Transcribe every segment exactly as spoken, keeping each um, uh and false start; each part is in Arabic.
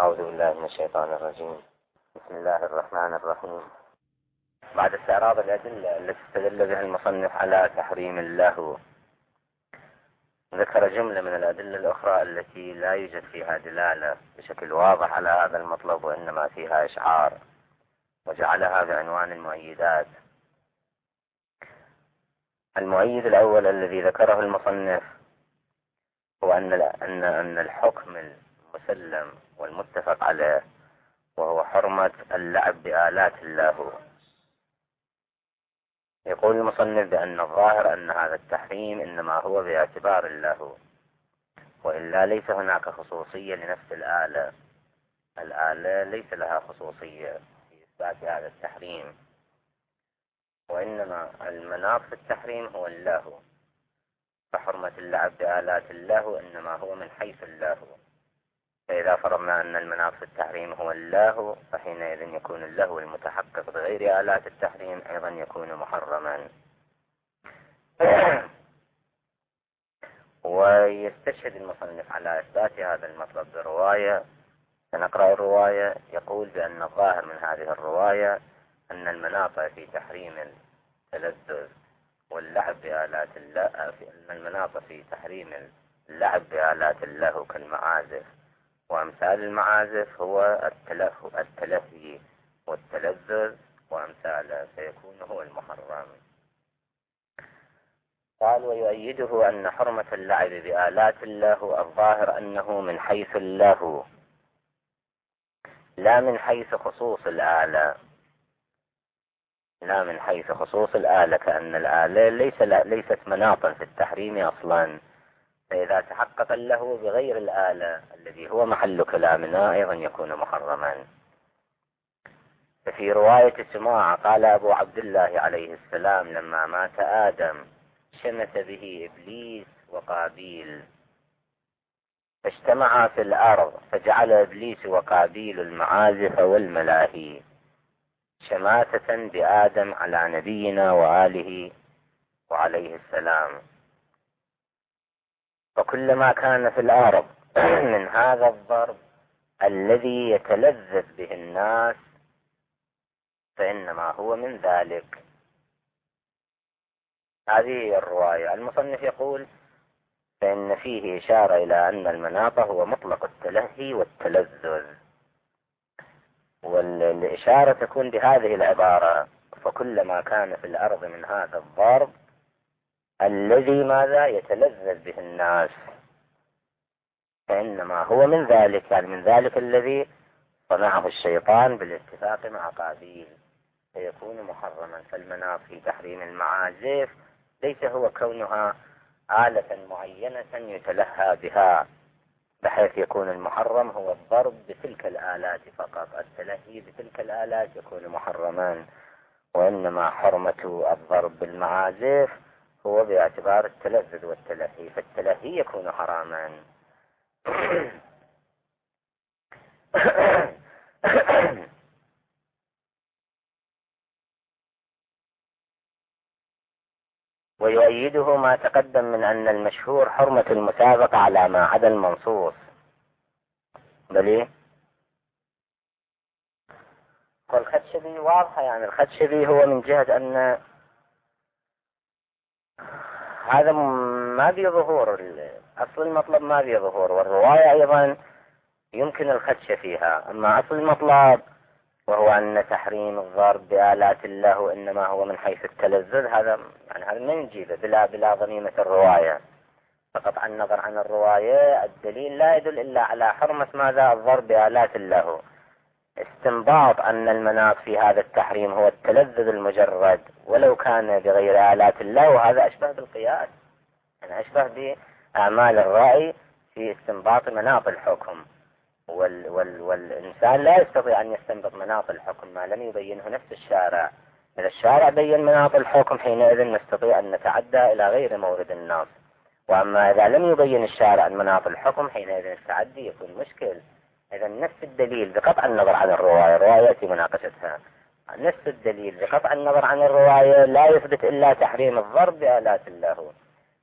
أعوذ بالله من الشيطان الرجيم. بسم الله الرحمن الرحيم. بعد استعراض الأدلة التي استدل بها المصنف على تحريم اللهو، ذكر جملة من الأدلة الأخرى التي لا يوجد فيها دلالة بشكل واضح على هذا المطلب، وإنما فيها إشعار، وجعلها بعنوان المؤيدات. المؤيد الأول الذي ذكره المصنف هو أن أن أن الحكم المسلم والمتفق عليه وهو حرمة اللعب بآلات اللهو. يقول المصنف بأن الظاهر أن هذا التحريم إنما هو باعتبار اللهو، وإلا ليس هناك خصوصية لنفس الآلة. الآلة ليس لها خصوصية في إثبات هذا التحريم، وإنما المناط في التحريم هو اللهو، فحرمة اللعب بآلات اللهو إنما هو من حيث اللهو. فإذا فرضنا أن المناط في التحريم هو اللهو، فحينئذ يكون اللهو المتحقق بغير آلات التحريم أيضا يكون محرما. ويستشهد المصنف على إثبات هذا المطلب برواية، سنقرأ الرواية. يقول بأن الظاهر من هذه الرواية أن المناط في تحريم التلذذ واللعب بآلات اللهو، أن المناط في تحريم اللعب بآلات اللهو كالمعازف وأمثال المعازف هو التلهو التلهي والتلذذ وأمثاله، فيكون هو المحرم. قال: ويؤيده أن حرمة اللعب بآلات اللهو الظاهر أنه من حيث اللهو لا من حيث خصوص الآلة، لا من حيث خصوص الآلة، كأن الآلة ليس ليست مناطا في التحريم أصلا، فإذا تحقق اللهو بغير الآلة الذي هو محل كلامنا أيضا يكون محرما. ففي رواية سماعة قال أبو عبد الله عليه السلام لما مات آدم شمت به إبليس وقابيل، فاجتمعا في الأرض فجعل إبليس وقابيل المعازف والملاهي شماتة بآدم على نبينا وآله وعليه السلام. فكلما كان في الأرض من هذا الضرب الذي يتلذذ به الناس فإنما هو من ذلك. هذه الرواية. المصنف يقول فإن فيه إشارة إلى أن المناط هو مطلق التلهي والتلذذ، والإشارة تكون بهذه العبارة: فكلما كان في الأرض من هذا الضرب الذي ماذا يتلذذ به الناس فإنما هو من ذلك، يعني من ذلك الذي صنعه الشيطان بالاتفاق مع قابيل، فيكون محرما. فالمناط في تحريم المعازف ليس هو كونها آلة معينة يتلهى بها، بحيث يكون المحرم هو الضرب بتلك الآلات فقط، التلهي بتلك الآلات يكون محرما، وإنما حرمة الضرب بالمعازف هو باعتبار التلذذ والتلهي، فالتلهي يكون حراما. ويؤيده ما تقدم من أن المشهور حرمة المسابقة على ما عدا المنصوص. بلي والخدشبي واضحة، يعني الخدشبي هو من جهة أن هذا ما في ظهور، أصل المطلب ما في ظهور، والرواية أيضا يمكن الخدش فيها. أما أصل المطلب وهو أن تحريم الضرب بآلات اللهو إنما هو من حيث التلذذ، هذا يعني هذا ما نجيبه بلا بلا ضميمة الرواية. فقطع النظر عن الرواية الدليل لا يدل إلا على حرمة ماذا؟ الضرب بآلات اللهو. استنباط أن المناط في هذا التحريم هو التلذذ المجرد ولو كان بغير آلات اللهو، هذا أشبه بالقياس، يعني أشبه بأعمال الرأي في استنباط مناط الحكم. وال وال والإنسان لا يستطيع أن يستنبط مناط الحكم ما لم يبينه نفس الشارع. إذا الشارع بين مناط الحكم حينئذ نستطيع أن نتعدى إلى غير مورد النص، وأما إذا لم يبين الشارع مناط الحكم حينئذ التعدي يكون مشكل. إذا نفس الدليل بقطع النظر عن الرواية، الرواية يأتي مناقشتها، نفس الدليل بقطع النظر عن الرواية لا يثبت إلا تحريم الضرب بآلات اللهو،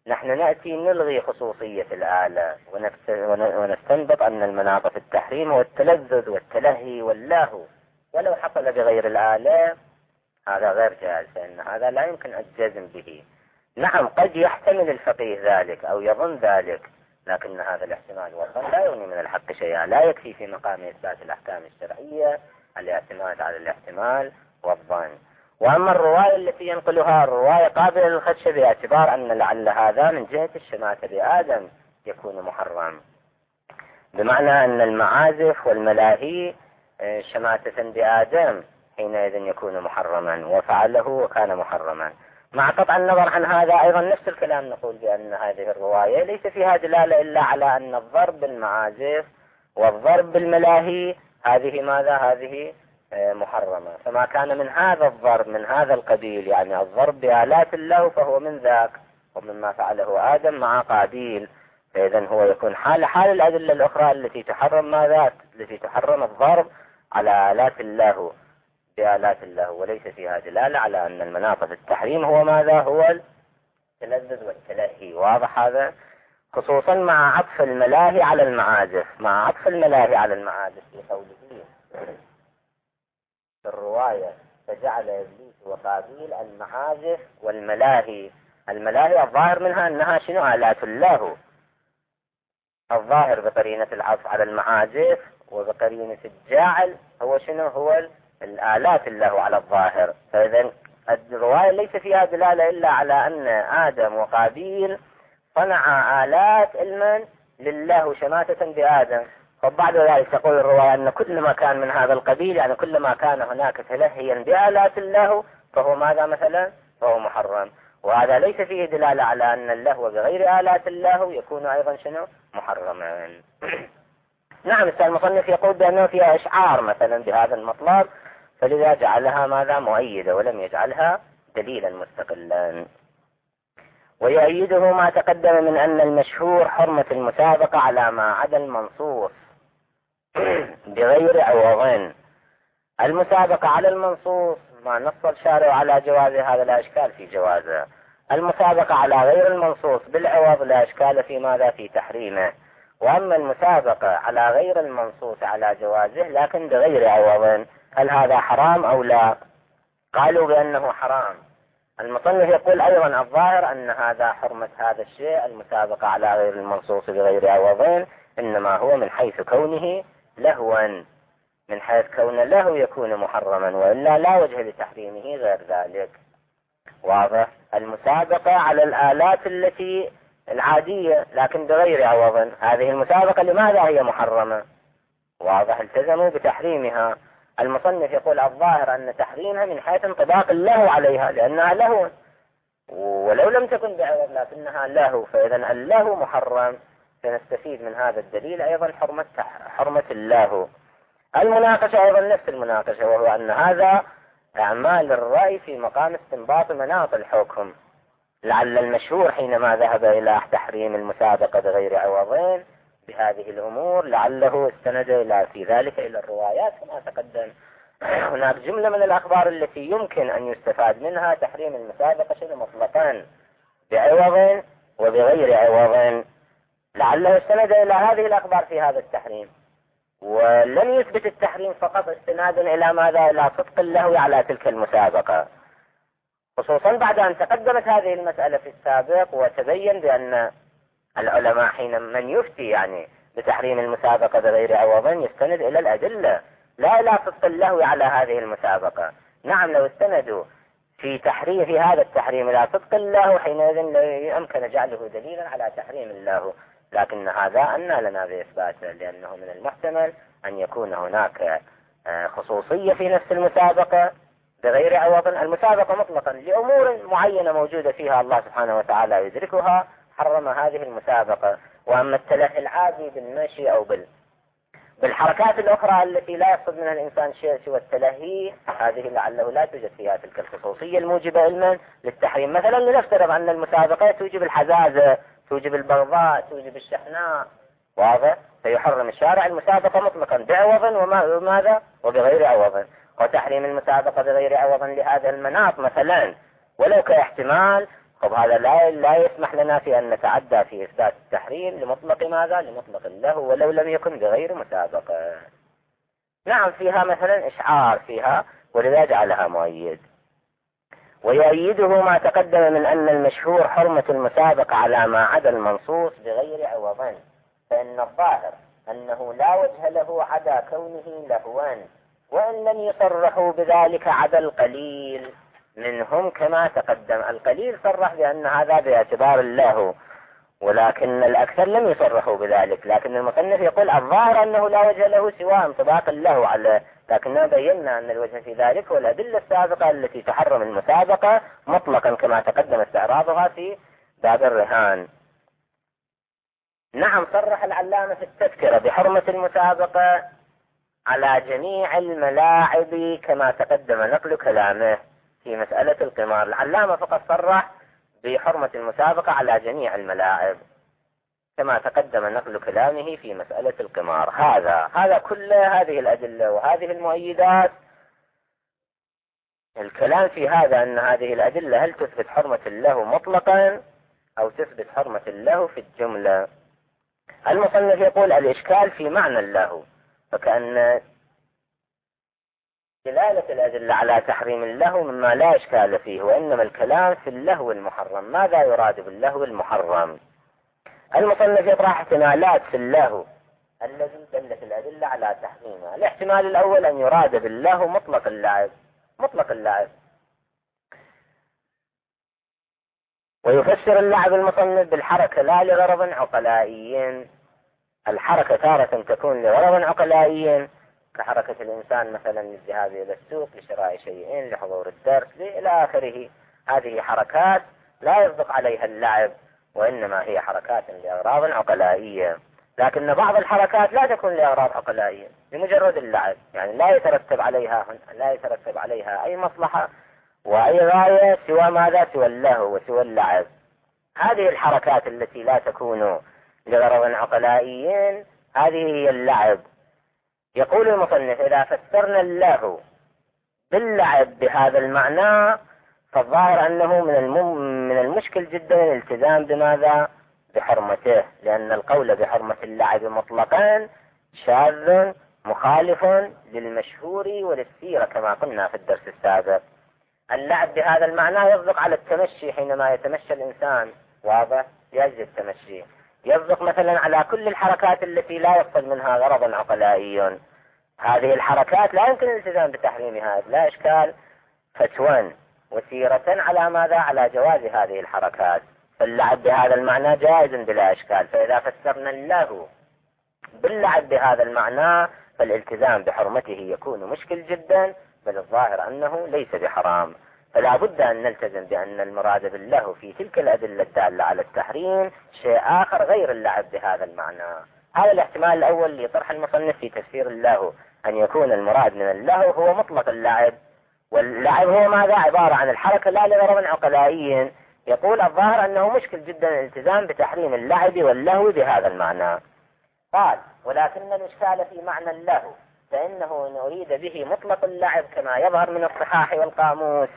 نحن نأتي نلغي خصوصية الآلة ونستنبط أن المناط في التحريم هو التلذذ والتلهي واللهو، ولو حصل بغير الآلة هذا غير جائز، فإن هذا لا يمكن الجزم به. نعم قد يحتمل الفقيه ذلك أو يظن ذلك، لكن هذا الاحتمال والظن لا يغني من الحق شيئا، لا يكفي في مقام إثبات الأحكام الشرعية الاعتماد على الاحتمال والظن. وأما الرواية التي ينقلها الرواية قابلة للخدش باعتبار أن لعل هذا من جهة الشماتة بآدم يكون محرم، بمعنى أن المعازف والملاهي شماتة بآدم حينئذ يكون محرما، وفعله وكان محرما. مع قطع النظر عن هذا أيضا نفس الكلام نقول بأن هذه الرواية ليس فيها دلالة إلا على أن الضرب بالمعازف والضرب بالملاهي هذه ماذا؟ هذه محرمة. فما كان من هذا الضرب من هذا القبيل، يعني الضرب بآلات الله، فهو من ذاك ومما فعله آدم مع قابيل، فإذا هو يكون حال حال الأدلة الأخرى التي تحرم ماذا؟ التي تحرم الضرب على آلات الله بآلات الله، وليس فيها دلالة على أن المناط في التحريم هو ماذا؟ هو التلذذ والتلهي. واضح هذا؟ خصوصا مع عطف الملاهي على المعازف، مع عطف الملاهي على المعازف في قوله في الرواية فجعل إبليس وقابيل المعازف والملاهي. الملاهي الظاهر منها أنها شنو؟ آلات الله، الظاهر بقرينة العطف على المعازف وبقرينة الجاعل هو شنو؟ هو الآلات الله على الظاهر. فإذا الرواية ليس فيها دلالة إلا على أن آدم وقابيل صنع آلات علما لله شماتة بآدم. وبعد ذلك تقول الرواية أن كل ما كان من هذا القبيل، يعني كل ما كان هناك تلهيا بآلات الله فهو ماذا مثلا؟ فهو محرم. وهذا ليس فيه دلالة على أن اللهو بغير آلات الله يكون أيضا شنو؟ محرما. نعم المصنف يقول بأنه فيها إشعار مثلا بهذا المطلب، فلذا جعلها ماذا؟ مؤيدة ولم يجعلها دليلا مستقلا. ويؤيده ما تقدم من أن المشهور حرمة المسابقة على ما عدا المنصوص بغير عوض. المسابقة على المنصوص ما نص الشارع على جوازه هذا لا إشكال في جوازه، المسابقة على غير المنصوص بالعوض لا إشكال في ماذا؟ في تحريمه. وأما المسابقة على غير المنصوص على جوازه لكن بغير عوض، هل هذا حرام أو لا؟ قالوا بأنه حرام. المصنف يقول أيضا الظاهر أن هذا حرمة هذا الشيء المسابقة على غير المنصوص بغير عوض إنما هو من حيث كونه لهوا، من حيث كون له يكون محرما، وإلا لا وجه لتحريمه غير ذلك. واضح؟ المسابقة على الآلات التي العادية لكن بغير عوض، هذه المسابقة لماذا هي محرمة؟ واضح؟ التزموا بتحريمها. المصنف يقول الظاهر أن تحريمها من حيث انطباق اللهو عليها لأنها لهو، ولو لم تكن بعوض لكنها لهو، فإذا اللهو محرم. فنستفيد من هذا الدليل أيضا حرمة حرمة اللهو. المناقشة أيضا نفس المناقشة، وهو أن هذا أعمال الرأي في مقام استنباط مناط الحكم. لعل المشهور حينما ذهب إلى تحريم المسابقة بغير عوضين بهذه الأمور لعله استند إلى في ذلك إلى الروايات كما تقدم. هناك جملة من الأخبار التي يمكن أن يستفاد منها تحريم المسابقة شنو مطلقا بعوض وبغير عوض، لعله استند إلى هذه الأخبار في هذا التحريم، ولم يثبت التحريم فقط استنادا إلى ماذا؟ إلى صدق اللهو على تلك المسابقة، خصوصا بعد أن تقدمت هذه المسألة في السابق وتبين بأن العلماء حين من يفتي يعني بتحريم المسابقة بغير عوض يستند إلى الأدلة لا إلى صدق اللهو على هذه المسابقة. نعم لو استندوا في تحريم في هذا التحريم إلى صدق اللهو حينئذ يمكن جعله دليلا على تحريم اللهو، لكن هذا أنى لنا بإثباته، لأنه من المحتمل أن يكون هناك خصوصية في نفس المسابقة بغير عوض. المسابقة مطلقا لأمور معينة موجودة فيها الله سبحانه وتعالى يدركها حرم هذه المسابقة. وأما التلهي العادي بالمشي أو بال بالحركات الأخرى التي لا يقصد منها الإنسان شيء سوى التلهي، هذه لعله لا توجد فيها تلك الخصوصية الموجبة علما للتحريم. مثلا لنفترض أن المسابقة توجب الحزازة، توجب البغضاء، توجب الشحناء، واضح؟ فيحرم الشارع المسابقة مطلقا بعوض وماذا؟ وبغير عوض. وتحريم المسابقة بغير عوض لهذا المناط مثلا ولو كاحتمال طب هذا لا لا يسمح لنا في أن نتعدى في إثبات التحريم لمطلق ماذا؟ لمطلق اللهو ولو لم يكن بغير مسابقة. نعم فيها مثلا إشعار فيها، ولذا جعلها مؤيد. ويؤيده ما تقدم من أن المشهور حرمة المسابقة على ما عدا المنصوص بغير عوض، فإن الظاهر أنه لا وجه له عدا كونه لهوا، وإن لم يصرحوا بذلك عدا القليل منهم كما تقدم. القليل صرح بأن هذا باعتبار اللهو، ولكن الأكثر لم يصرحوا بذلك. لكن المصنف يقول الظاهر أنه لا وجه له سوى انطباق اللهو على، لكننا بينا أن الوجه في ذلك والأدلة السابقة التي تحرم المسابقة مطلقا كما تقدم استعراضها في باب الرهان. نعم صرح العلامة في التذكرة بحرمة المسابقة على جميع الملاعب كما تقدم نقل كلامه في مسألة القمار. العلامة فقط صرح بحرمة المسابقة على جميع الملاعب كما تقدم نقل كلامه في مسألة القمار. هذا هذا كل هذه الأدلة وهذه المؤيدات. الكلام في هذا أن هذه الأدلة هل تثبت حرمة اللهو مطلقا أو تثبت حرمة اللهو في الجملة. المصنف يقول الإشكال في معنى اللهو، فكأن دلالة الأدلة على تحريم اللهو مما لا إشكال فيه، وإنما الكلام في اللهو المحرم. ماذا يراد باللهو المحرم؟ المصنف يطرح احتمالات في اللهو الذي دلت الأدلة على تحريمها. الاحتمال الأول أن يراد باللهو مطلق اللعب، مطلق اللعب. ويفسر اللعب المصنف بالحركة لا لغرض عقلائي. الحركة تارة تكون لغرض عقلائي كحركة الإنسان مثلا للذهاب إلى السوق لشراء شيئين لحضور الدرس إلى آخره. هذه حركات لا يصدق عليها اللعب، وإنما هي حركات لأغراض عقلائية. لكن بعض الحركات لا تكون لأغراض عقلائية لمجرد اللعب، يعني لا يترتب عليها لا يترتب عليها أي مصلحة وأي غاية سوى ماذا؟ سوى اللهو وسوى اللعب. هذه الحركات التي لا تكون لغرض عقلائي هذه هي اللعب. يقول المصنف إذا فسرنا اللهو باللعب بهذا المعنى فالظاهر أنه من المم من المشكل جدا الالتزام بماذا؟ بحرمته، لأن القول بحرمة اللعب مطلقا شاذ مخالف للمشهور وللسيرة كما قلنا في الدرس السابق. اللعب بهذا المعنى يصدق على التمشي حينما يتمشى الإنسان، واضح؟ يجب التمشي. يصدق مثلا على كل الحركات التي لا يقصد منها غرض عقلائي. هذه الحركات لا يمكن الالتزام بتحريمها، لا إشكال، فتوى وسيرة على ماذا؟ على جواز هذه الحركات. فاللعب بهذا المعنى جائز بلا إشكال. فإذا فسرنا اللهو باللعب بهذا المعنى فالالتزام بحرمته يكون مشكل جدا، بل الظاهر أنه ليس بحرام. فلا بد أن نلتزم بأن المراد باللهو في تلك الأدلة الدالة على التحريم شيء آخر غير اللعب بهذا المعنى. هذا الاحتمال الأول لطرح المصنف في تفسير اللهو، أن يكون المراد من اللهو هو مطلق اللعب، واللعب هو ماذا؟ عبارة عن الحركة لا لغرض عقلائي. يقول الظاهر أنه مشكل جدا الالتزام بتحريم اللعب واللهو بهذا المعنى. قال ولكن الإشكال في معنى اللهو فإنه إن أريد به مطلق اللعب كما يظهر من الصحاح والقاموس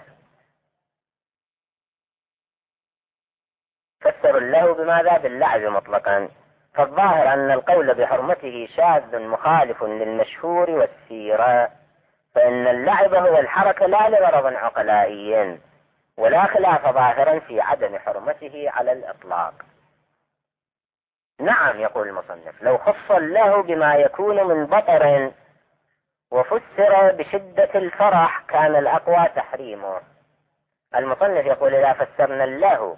فسروا اللهو بماذا؟ باللعب مطلقا. فالظاهر أن القول بحرمته شاذ مخالف للمشهور والسيرة، فإن اللعب هو الحركة لا لغرض عقلائي، ولا خلاف ظاهرا في عدم حرمته على الإطلاق. نعم يقول المصنف لو خص اللهو بما يكون من بطر وفسر بشدة الفرح كان الأقوى تحريمه. المصنف يقول إذا فسرنا اللهو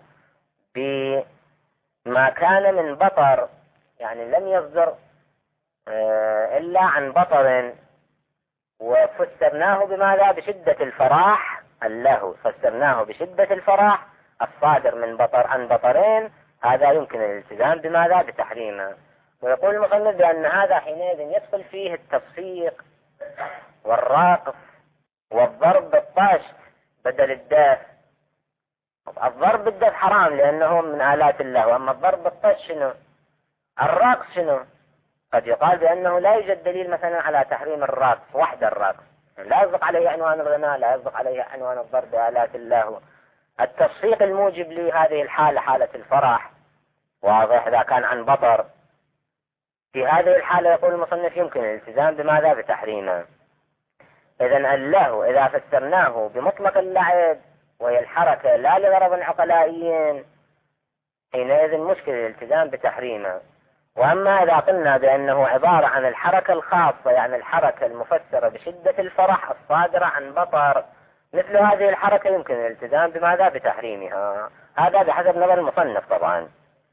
بما كان من بطر، يعني لم يصدر إلا عن بطر، وفسرناه بماذا؟ بشدة الفرح. اللهو فسرناه بشدة الفرح الصادر من بطر عن بطرين، هذا يمكن الالتزام بماذا؟ بتحريمه. ويقول المصنف بأن هذا حينئذ يدخل فيه التصفيق والراقص والضرب بالطشت بدل الدف. الضرب بالدف حرام لأنه من آلات اللهو، أما الضرب بالطشت شنو؟ الراقص شنو؟ قد يقال بأنه لا يوجد دليل مثلا على تحريم الراقص وحد الراقص، لا يصدق عليه عنوان الغناء، لا يصدق عليه عنوان الضرب بآلات اللهو. التصفيق الموجب لهذه الحالة حالة الفرح واضح إذا كان عن بطر، في هذه الحالة يقول المصنف يمكن الالتزام بماذا؟ بتحريمه. إذن اللهو إذا فسرناه بمطلق اللعب وهي الحركة لا لغرض عقلائي حينئذ مشكل الالتزام بتحريمه. وأما إذا قلنا بأنه عبارة عن الحركة الخاصة يعني الحركة المفسرة بشدة الفرح الصادرة عن بطر، مثل هذه الحركة يمكن الالتزام بماذا؟ بتحريمها. هذا بحسب نظر المصنف طبعا.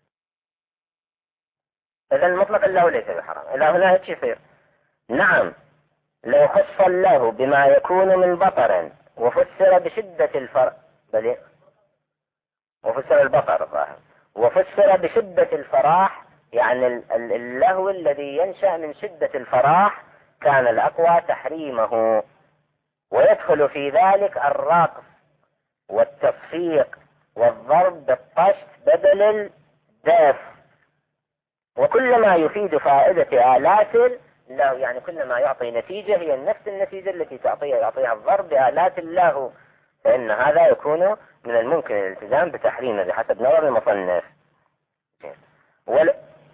إذن مطلق اللهو ليس بحرام. إلى هنا ايش يصير؟ نعم، لو خص اللهو بما يكون من بطر وفسر بشدة الفرح بل وفسر البطر الظاهر وفسر بشدة الفراح يعني اللهو الذي ينشأ من شدة الفراح كان الأقوى تحريمه، ويدخل في ذلك الرقص والتصفيق والضرب بالطشت بدل الدف، وكل ما يفيد فائدة آلات اللهو يعني كل ما يعطي نتيجة هي نفس النتيجة التي تعطيها يعطيها الضرب بآلات اللهو، فإن هذا يكون من الممكن الالتزام بتحريمه بحسب نظر المصنف. ول...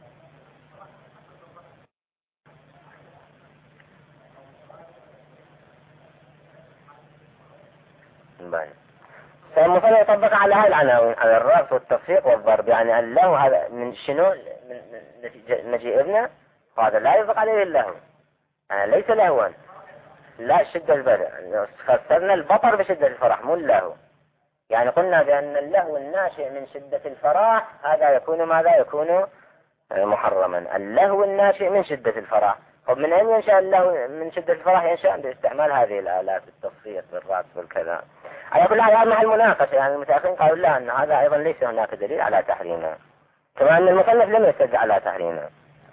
فالمصنف يطبق على هاي العناوين على الرقص والتصفيق والضرب، يعني اللهو هذا من شنو؟ من مجيء ابنه هذا لا يطلق عليه اللهو، يعني ليس لهوا، لا شدة البدء، فسرنا البطر بشدة الفرح مو اللهو. يعني قلنا بأن اللهو الناشئ من شدة الفرح هذا يكون ماذا؟ يكون محرما. اللهو الناشئ من شدة الفرح، طب من أين ينشأ اللهو من شدة الفرح؟ ينشأ باستعمال هذه الآلات التصفيق بالرأس والكذا. على كل حال هذا محل مناقشة، يعني المتأخرين قالوا لا أن هذا أيضا ليس هناك دليل على تحريمه، كما أن المصنف لم يستدل على تحريمه.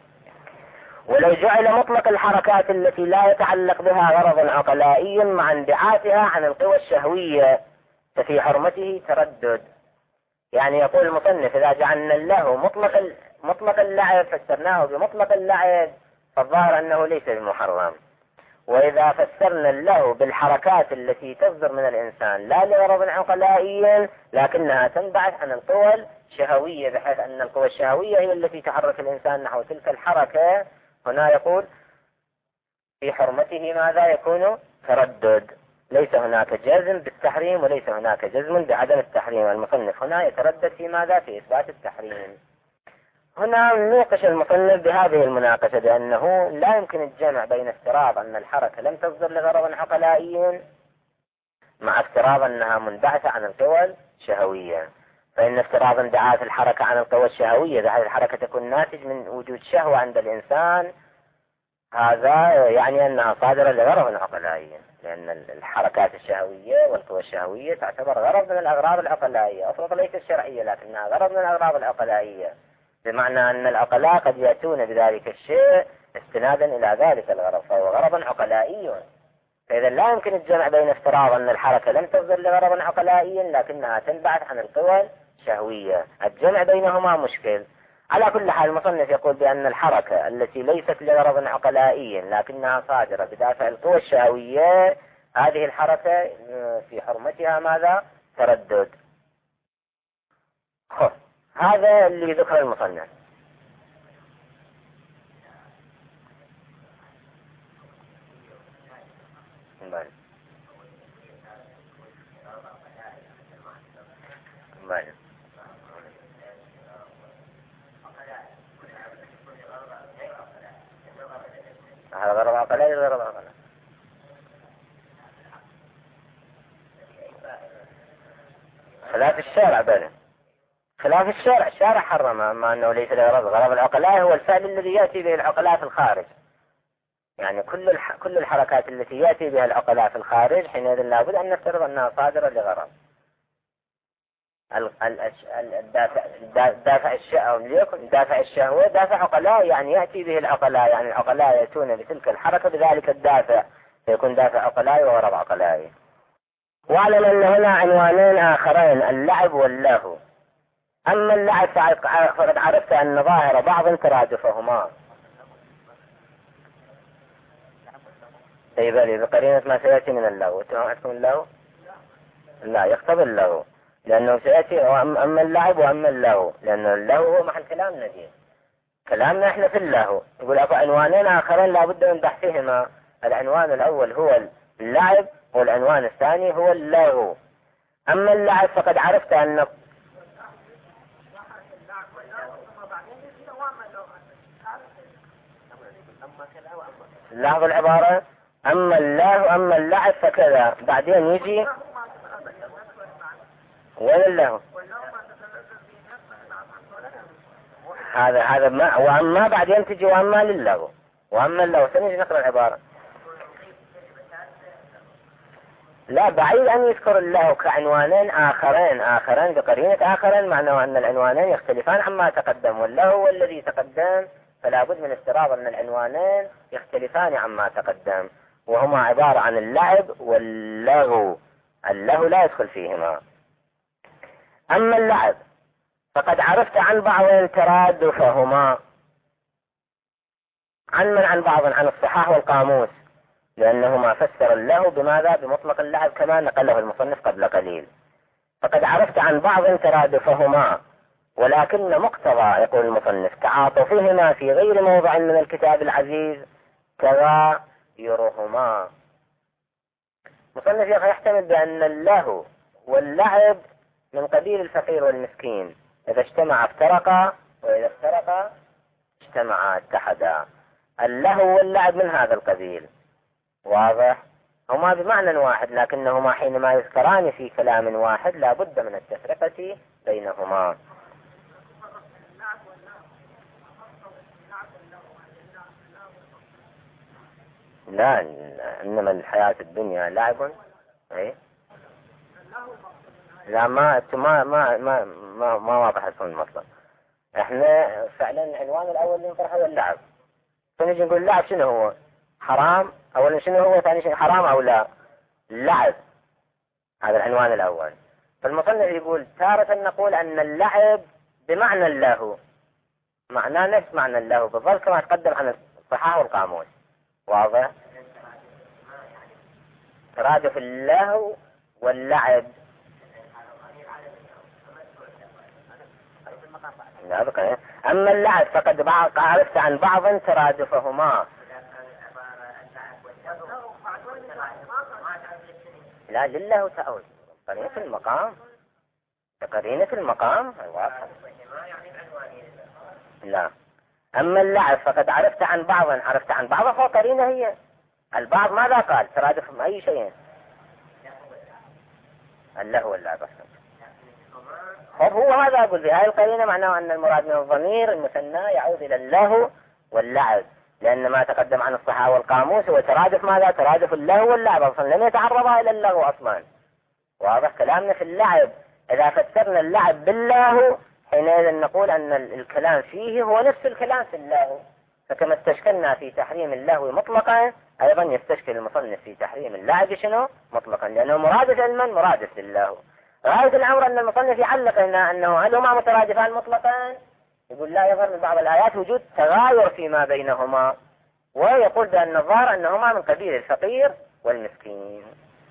ولو جعل مطلق الحركات التي لا يتعلق بها غرض عقلائي مع انبعاثها عن القوى الشهوية ففي حرمته تردد. يعني يقول المصنف إذا جعلنا له مطلق مطلق اللعب فسرناه بمطلق اللعب فالظاهر أنه ليس بمحرم، وإذا فسرنا له بالحركات التي تصدر من الإنسان لا لغرض عقلائي لكنها تنبعث عن القوى الشهوية بحيث أن القوى الشهوية هي التي تحرك الإنسان نحو تلك الحركة، هنا يقول في حرمته ماذا؟ يكون تردد. ليس هناك جزم بالتحريم وليس هناك جزم بعدم التحريم، المصنف هنا يتردد في ماذا؟ في إثبات التحريم. هنا نوقش المصنف بهذه المناقشة بأنه لا يمكن الجمع بين افتراض أن الحركة لم تصدر لغرض عقلائي مع افتراض أنها منبعثة عن القوى الشهوية. فإن افتراض انبعاث الحركة عن القوى الشهوية بحيث الحركة تكون ناتج من وجود شهوة عند الإنسان هذا يعني أنها صادرة لغرض عقلائي، لأن الحركات الشهوية والقوى الشهوية تعتبر غرض من الأغراض العقلائية، أفرض ليست الشرعية لكنها غرض من الأغراض العقلائية، بمعنى أن العقلاء قد يأتون بذلك الشيء استنادا إلى ذلك الغرض فهو غرض عقلائي. فإذا لا يمكن الجمع بين افتراض أن الحركة لم تصدر لغرض عقلائي لكنها تنبعث عن القوى الشهوية، الجمع بينهما مشكل. على كل حال المصنف يقول بأن الحركة التي ليست لغرض عقلائي لكنها صادرة بدافع القوى الشهوية هذه الحركة في حرمتها ماذا؟ تردد. خف. هذا اللي ذكر المصنف. بل. بل. هذا غرض عقلائي غرض عقلائي. خلاف الشارع بل. خلاف الشارع، الشارع حرمه، أما أنه ليس لغرض. غرض العقلاء هو الفعل الذي يأتي به العقلاء في الخارج، يعني كل الح... كل الحركات التي يأتي بها العقلاء في الخارج حينئذ لابد أن نفترض أنها صادرة لغرض. الدافع دافع الشهوة دافع الشهوة دافع عقلاء، يعني يأتي به العقلاء، يعني العقلاء يأتون بتلك الحركة بذلك الدافع فيكون دافع عقلاء وغرض عقلاء. واعلم أن هنا عنوانين آخرين اللعب واللهو. أما اللعب فقد عرفت أن ظاهر بعض ترادفهما طيب بقرينة ما سيأتي من اللهو. تمام اللهو لا يقتضي اللهو، لأنه سيأتي أما اللعب وأما اللهو، لأنه اللهو هو محل كلامنا دي. كلامنا احنا في اللهو، يقول أكو عنوانين آخرين لابد من بحثهما. العنوان الأول هو اللعب، والعنوان الثاني هو اللهو. أما اللعب فقد عرفت أن لاحظوا العبارة، أما اللهو أما اللعب فكذا، بعدين يجي ولا اللهو. هذا هذا ما وأما بعدين تجي وأما للهو وأما اللهو. سنجي نقرأ العبارة. لا، بعيد أن يذكر اللهو كعنوانين آخرين آخرين بقرينة آخرين، معناه أن العنوانين يختلفان عما تقدم، واللهو الذي تقدم فلا بد من افتراض أن العنوانين يختلفان عما تقدم، وهما عبارة عن اللعب واللهو. اللهو لا يدخل فيهما. أما اللعب فقد عرفت عن بعض ترادفهما. عن من عن بعض؟ عن الصحاح والقاموس، لأنهما فسر اللهو بماذا؟ بمطلق اللعب كما نقله المصنف قبل قليل. فقد عرفت عن بعض ترادفهما، ولكن مقتضى، يقول المصنف، تعاطفهما في غير موضع من الكتاب العزيز تغايرهما. المصنف يحتمل بأن اللهو واللعب من قبيل الفقير والمسكين، إذا اجتمع افترقا وإذا افترقا اجتمعا اتحدا. اللهو واللعب من هذا القبيل، واضح؟ هما بمعنى واحد، لكنهما حينما يذكران في كلام واحد لا بد من التفرقة بينهما. لا، إنما الحياة الدنيا لعب. إيه؟ لا، ما ما ما ما ما, ما واضح اسم المطلب. احنا فعلا العنوان الأول اللي نطرحه هو اللعب. فنجي نقول اللعب شنو هو؟ حرام. أولا شنو هو؟ ثاني شيء حرام أو لا؟ اللعب، هذا العنوان الأول. فالمصنف يقول تارة نقول أن اللعب بمعنى اللهو، معناه نفس معنى اللهو بالضبط كما تقدم عن الصحاح والقاموس. واضح؟ ترادف اللهو واللعب. أما اللعب فقد عرفت عن بعض ترادفهما. لا، لله تأوي قرينة المقام، قرينة المقام الواقع. لا، أما اللعب فقد عرفت عن بعض، عرفت عن بعض فهو قرينة. هي البعض ماذا قال؟ ترادف أي شيء. اللهو واللعب. هو هذا أقول بهذه القرينة معناه أن المراد من الضمير المثنى يعود إلى اللهو واللعب، لأن ما تقدم عن الصحاح والقاموس هو ترادف ماذا؟ ترادف اللهو واللعب، أصلا لم يتعرضا إلى اللهو أصلا. واضح كلامنا في اللعب. إذا فسرنا اللعب باللهو حينئذ نقول أن الكلام فيه هو نفس الكلام في اللهو. فكما استشكلنا في تحريم اللهو مطلقا، أيضا يستشكل المصنف في تحريم اللعب شنو؟ مطلقا، لأنه مرادف علما مرادف للهو. غاية الأمر أن المصنف يعلق هنا أنه هل هما مترادفان مطلقا؟ يقول لا، يظهر من بعض الآيات وجود تغاير فيما بينهما، ويقول بأن الظاهر أنهما من قبيل الفقير والمسكين.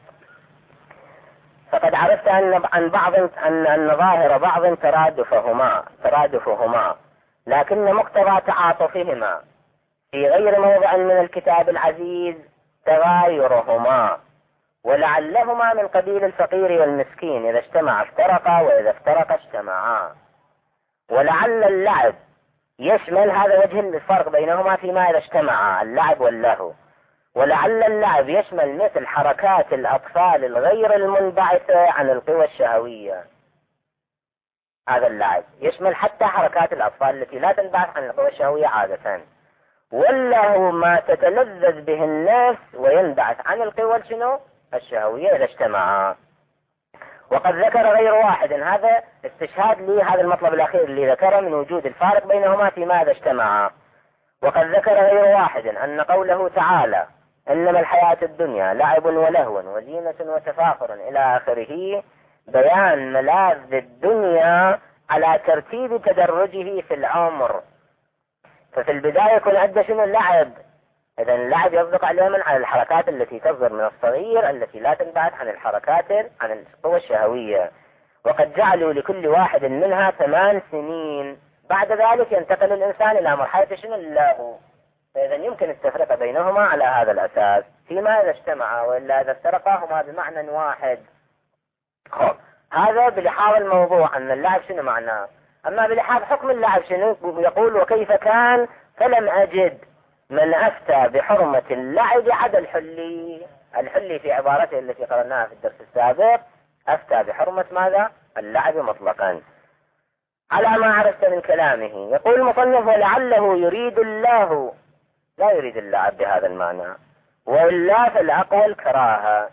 فقد عرفت أن عن بعض أن أن ظاهر بعض ترادفهما ترادفهما لكن مقتضى تعاطفهما في غير موضع من الكتاب العزيز تغايرهما، ولعلهما من قبيل الفقير والمسكين، إذا اجتمع افترقا وإذا افترقا اجتمعا. ولعل اللعب يشمل هذا وجه الفرق بينهما فيما إذا اجتمعا اللعب واللهو. ولعل اللعب يشمل مثل حركات الأطفال الغير المنبعثة عن القوى الشهوية. هذا اللعب يشمل حتى حركات الأطفال التي لا تنبعث عن القوى الشهوية عادة. واللهو ما تتلذذ به النفس وينبعث عن القوى شنو؟ الشهوية إذا اجتمعا. وقد ذكر غير واحد، هذا استشهاد لي هذا المطلب الأخير اللي ذكره من وجود الفارق بينهما فيما إذا اجتمعا. وقد ذكر غير واحد أن قوله تعالى إنما الحياة الدنيا لعب ولهو وزينة وتفاخر إلى آخره بيان ملاذ الدنيا على ترتيب تدرجه في العمر. ففي البداية يكون عنده شنو؟ اللعب. إذا اللعب يصدق عليه من على الحركات التي تصدر من الصغير التي لا تنبعث عن الحركات عن القوى الشهوية. وقد جعلوا لكل واحد منها ثمان سنين. بعد ذلك ينتقل الإنسان إلى مرحلة شنو؟ اللهو. فإذا يمكن التفرقة بينهما على هذا الأساس، فيما إذا اجتمعا، وإلا إذا افترقا هما بمعنى واحد. خب هذا بلحاظ الموضوع أن اللعب شنو معناه. أما بلحاظ حكم اللعب شنو يقول؟ وكيف كان فلم أجد من أفتى بحرمة اللعب عدا الحلي. الحلي في عبارته التي قرأناها في الدرس السابق أفتى بحرمة ماذا؟ اللعب مطلقا، على ما عرفت من كلامه. يقول المصنف ولعله يريد الله، لا يريد اللعب بهذا المعنى، وإلا فالأقوى الكراهة.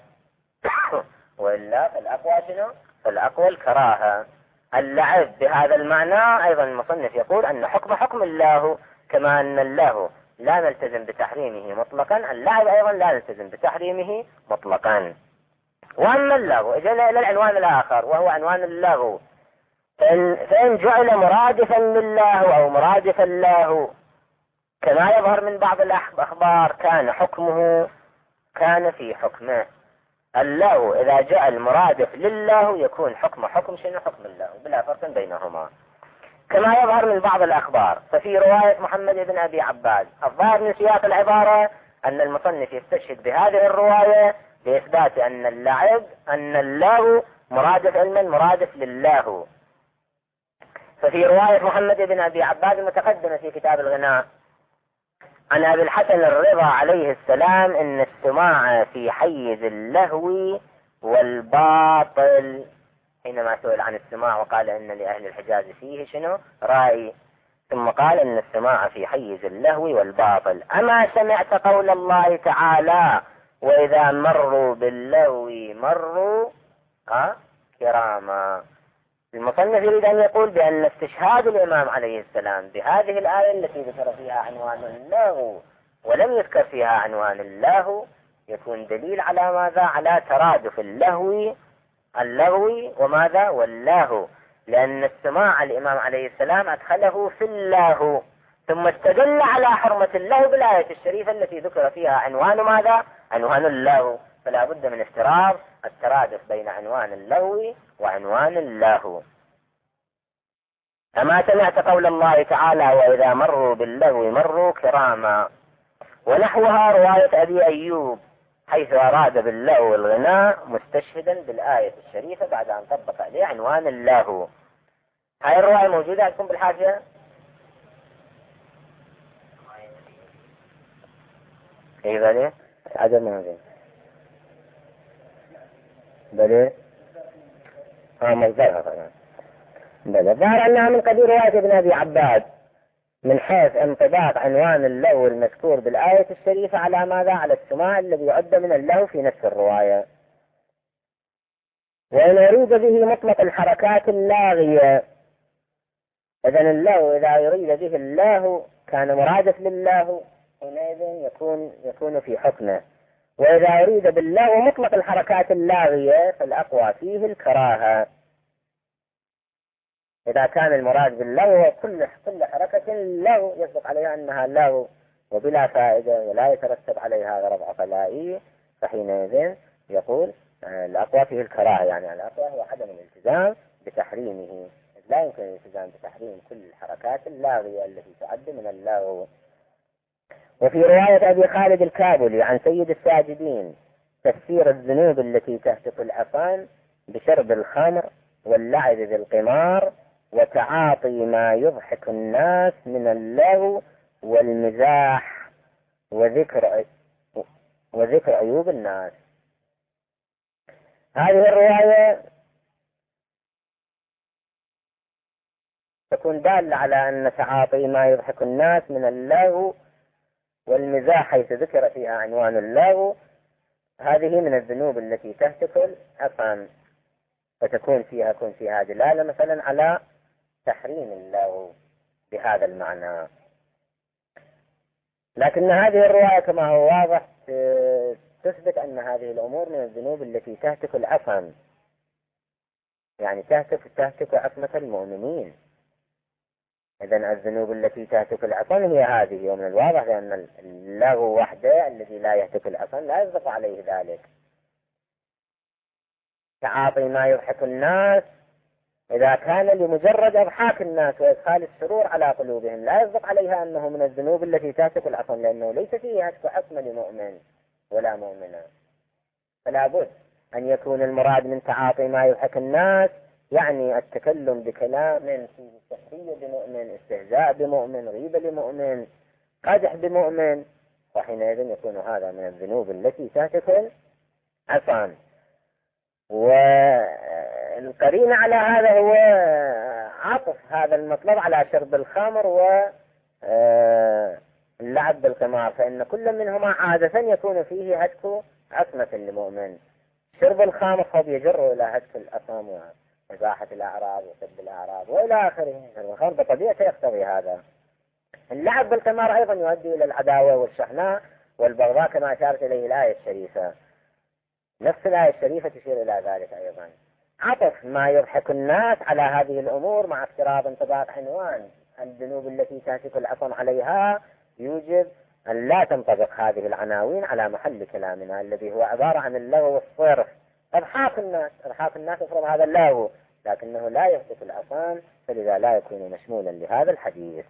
وإلا فالأقوى شنو؟ فالأقوى الكراهة. اللعب بهذا المعنى أيضا المصنف يقول أن حكم حكم الله، كما أن الله لا نلتزم بتحريمه مطلقا، اللعب أيضا لا نلتزم بتحريمه مطلقا. وأما اللغو إجينا إلى العنوان الآخر وهو عنوان اللغو، فإن, فإن جعل مرادفا لله أو مرادفا له كما يظهر من بعض الأخبار كان حكمه كان في حكمه. اللغو إذا جعل مرادف لله يكون حكم حكم شنو؟ حكم الله، بلا فرق بينهما كما يظهر من بعض الأخبار. ففي رواية محمد بن أبي عباد الظاهر من سياق العبارة أن المصنف يستشهد بهذه الرواية بإثبات أن اللعب أن اللغو مرادف علما مرادف لله. ففي رواية محمد بن أبي عباد المتقدمة في كتاب الغناء عن أبي الحسن الرضا عليه السلام إن السماع في حيز اللهو والباطل، حينما سئل عن السماع وقال إن لأهل الحجاز فيه شنو؟ رأي، ثم قال إن السماع في حيز اللهو والباطل. أما سمعت قول الله تعالى وإذا مروا باللهو مروا أه؟ كراما. المصنف يريد أن يقول بأن استشهاد الإمام عليه السلام بهذه الآية التي ذكر فيها عنوان اللغو ولم يذكر فيها عنوان اللهو يكون دليل على ماذا؟ على ترادف اللهو اللغو وماذا؟ واللهو، لأن السماع الإمام عليه السلام أدخله في اللهو، ثم استدل على حرمة اللهو بالآية الشريفة التي ذكر فيها عنوان ماذا؟ عنوان اللهو. فلا بد من افتراض الترادف بين عنوان اللهو وعنوان اللهو. أما سمعت قول الله تعالى وإذا مروا باللهو مروا كراما. ونحوها رواية أبي أيوب حيث أراد باللهو الغناء مستشهدا بالآية الشريفة بعد أن طبق عليه عنوان اللهو. هاي الرواية موجودة عندكم بالحاشية؟ ايه بلي عدد موجود بلي ها مصدرها طبعا بلي. ظهر أنها من قبيل رواية ابن أبي عباد من حيث انطباق عنوان اللهو المذكور بالآية الشريفة على ماذا؟ على السماع الذي يعد من اللهو في نفس الرواية. وإن يريد به مطلق الحركات اللاغية، إذن اللهو إذا يريد به اللهو كان مرادف لله حينئذ يكون يكون في حكمه. وإذا يريد باللهو مطلق الحركات اللاغية فالأقوى فيه الكراهة. إذا كان المراد باللهو كل كل حركة لهو يصدق عليها أنها لهو وبلا فائدة ولا يترتب عليها غرض عقلائي، فحينئذ يقول الأقوى فيه الكراهة، يعني الأقوى هو عدم الالتزام بتحريمه. لا يمكن الالتزام بتحريم كل الحركات اللاغية التي تعد من اللهو. وفي رواية أبي خالد الكابلي عن سيد الساجدين تفسير الذنوب التي تهتك العفان بشرب الخمر واللعب بالقمار وتعاطي ما يضحك الناس من اللهو والمزاح وذكر وذكر عيوب الناس. هذه الرواية تكون دالة على أن تعاطي ما يضحك الناس من اللهو والمزاح حيث ذكر فيها عنوان اللهو هذه من الذنوب التي تهتك العفان، فتكون فيها يكون فيها دلالة مثلا على تحريم اللهو بهذا المعنى. لكن هذه الرواية كما هو واضح تثبت أن هذه الأمور من الذنوب التي تهتك العفن، يعني تهتك تهتك عصمة المؤمنين. إذن الذنوب التي تهتك العفن هي هذه، ومن الواضح لأن اللغو وحده الذي لا يهتك العفن لا يصدق عليه ذلك. تعاطي ما يضحك الناس إذا كان لمجرد إضحاك الناس وإدخال السرور على قلوبهم لا يصدق عليها أنه من الذنوب التي تهتك العصم، لأنه ليس فيه هتك عصم لمؤمن ولا مؤمنة. فلا بد أن يكون المراد من تعاطي ما يضحك الناس يعني التكلم بكلام فيه سخرية بمؤمن، استهزاء بمؤمن، غيبة لمؤمن، قدح بمؤمن، وحينئذ يكون هذا من الذنوب التي تهتك العصم. والقرينة على هذا هو عطف هذا المطلب على شرب الخمر واللعب بالقمار، فإن كل منهما عادة يكون فيه هتك عصمة للمؤمن. شرب الخمر قد يجر إلى هتك الأصم وإباحة الأعراض وسب الأعراض وإلى آخره. شرب الخمر بطبيعته يقتضي هذا. اللعب بالقمار أيضا يؤدي إلى العداوة والشحناء والبغضاء كما أشارت إليه الآية الشريفة. نفس الآية الشريفة تشير إلى ذلك أيضا. عطف ما يضحك الناس على هذه الأمور مع افتراض انطباق عنوان الذنوب التي تهتك العصم عليها يوجب أن لا تنطبق هذه العناوين على محل كلامنا الذي هو عبارة عن اللغو والصرف. إضحاك الناس، إضحاك الناس يفرض هذا اللغو لكنه لا يهتك العصم، فلذا لا يكون مشمولا لهذا الحديث.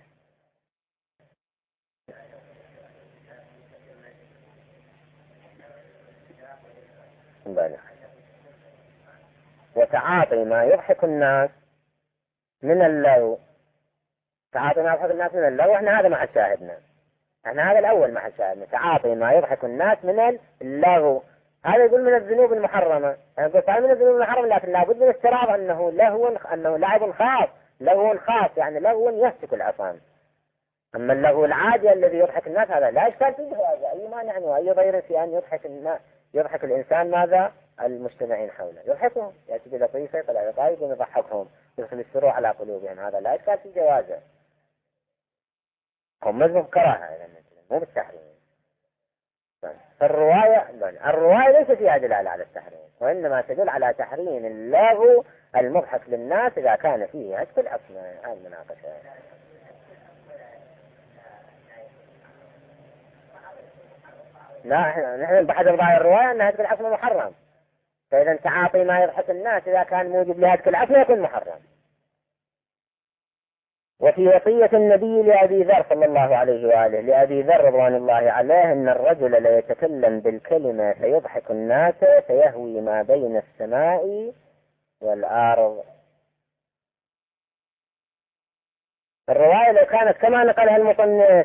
وتعاطي ما يضحك الناس من اللغو، تعاطي ما يضحك الناس من اللغو، احنا هذا محل شاهدنا، احنا هذا الأول محل شاهدنا، تعاطي ما يضحك الناس من اللغو. هذا يقول من الذنوب المحرمة، أنا قلت من الذنوب المحرمة، لكن لابد من افتراض أنه لهو، أنه لعب خاص، لهو خاص يعني لهو يهتك العصام. أما اللغو العادي الذي يضحك الناس هذا لا إشكال فيه، هذا أي مانع وأي ضير في أن يضحك الناس، يضحك الإنسان ماذا؟ المجتمعين حوله، يضحكهم، يأتي بلطيفة فلا يضايق ويضحكهم، يدخل السرور على قلوبهم، هذا لا إشكال في جوازه. هم مذهب كراهة مو بالتحريم. فالرواية الرواية ليس فيها دلالة على التحريم، وإنما تدل على تحريم اللغو المضحك للناس إذا كان فيه هتك الأسماء. هذه المناقشة. لا، نحن بحد ظاهر الرواية أن هتك العصمة محرم، فإذا تعاطي ما يضحك الناس إذا كان موجب لهتك العصمة يكون محرم. وفي وصية النبي لأبي ذر صلى الله عليه وآله، لأبي ذر رضوان الله عليه، إن الرجل ليتكلم بالكلمة فيضحك الناس فيهوي ما بين السماء والأرض. الرواية لو كانت كما نقلها المصنف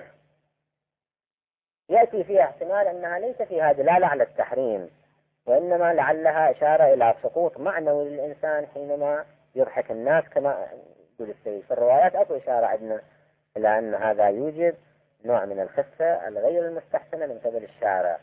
يأتي فيها احتمال أنها ليس فيها دلالة على التحريم، وإنما لعلها إشارة إلى سقوط معنوي للإنسان حينما يضحك الناس كما يقول السيد. في الروايات أكو إشارة عندنا إلى أن هذا يوجب نوع من الخفة الغير المستحسنة من قبل الشارع.